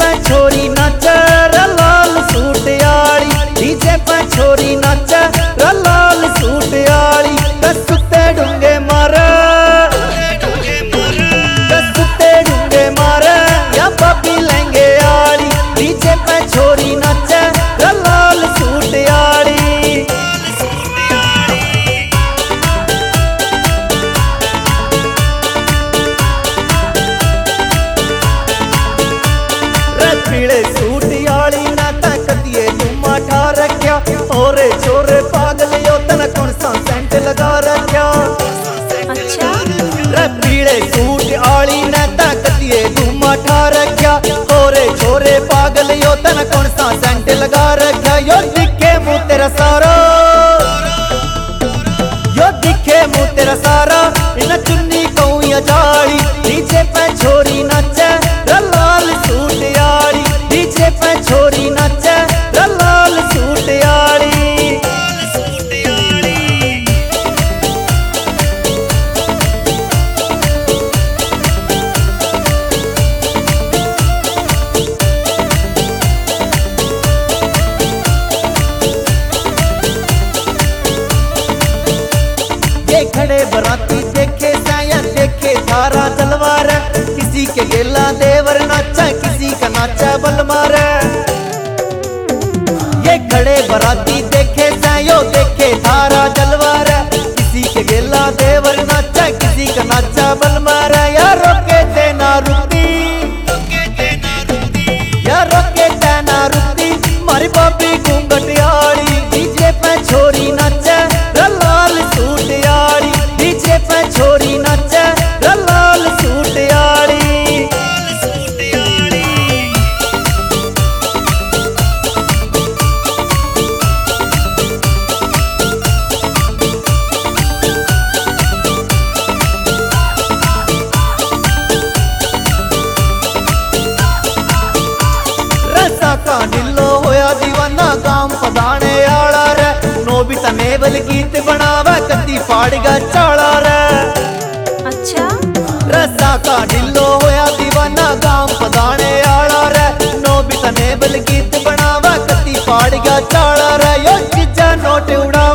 पे छोरी नाचे रे लाल सूट आली, डीजे पे छोरी नाचे रे लाल सूट आली। सुते डूंगे मारे, सुते डूंगे मारे या बाबी लहंगे आली, डीजे पे छोरी नाचे रे लाल सूट आली। पीले सूट आली ना तकतिए जुम्मा ठा रख्या, और छोरे पागल यो तन कौन सा सेंट लगा रख्या। अच्छा रे पीले सूट आली ना तकतिए जुम्मा ठा रख्या, और छोरे पागल यो तन कौन सा सेंट लगा रख्या। यो दिखे मुँह तेरा सारा, यो दिखे मुँह तेरा सारा, इन चुन्नी कहूँ या जाली, डीजे पे छोरी नाचे रे लाल सूट आली, डीजे पे छोरी नाचे रे लाल सूट आली। ये खड़े बराती देखे साया देखे थारा तलवार, किसी के गेला देवर नाचा किसी का नाचा बलमार। ये खड़े बराती देखे सायो देखे थारा तलवार, किसी के गेला देवर नाचा किसी का नाचा बलमार। या रोके देना रुकती, या रोके देना रुकती, मारी बाबी घूंघट आली, डीजे पे छोरी नाचे रे लाल सूट आली, डीजे पे छोरी नाचे रे लाल सूट आली। रसा का ढिल्लो होया दीवाना काम पदाने आला रे, नोबिता नेवल गीत बनावा कत्ती फाड़गा चाला रे। अच्छा रसा का ढिल्लो होया दीवाना काम पदाने आला रे, नोबिता नेवल गीत बनावा कत्ती फाड़गा चाला रे। यो चीजा नोट उड़ा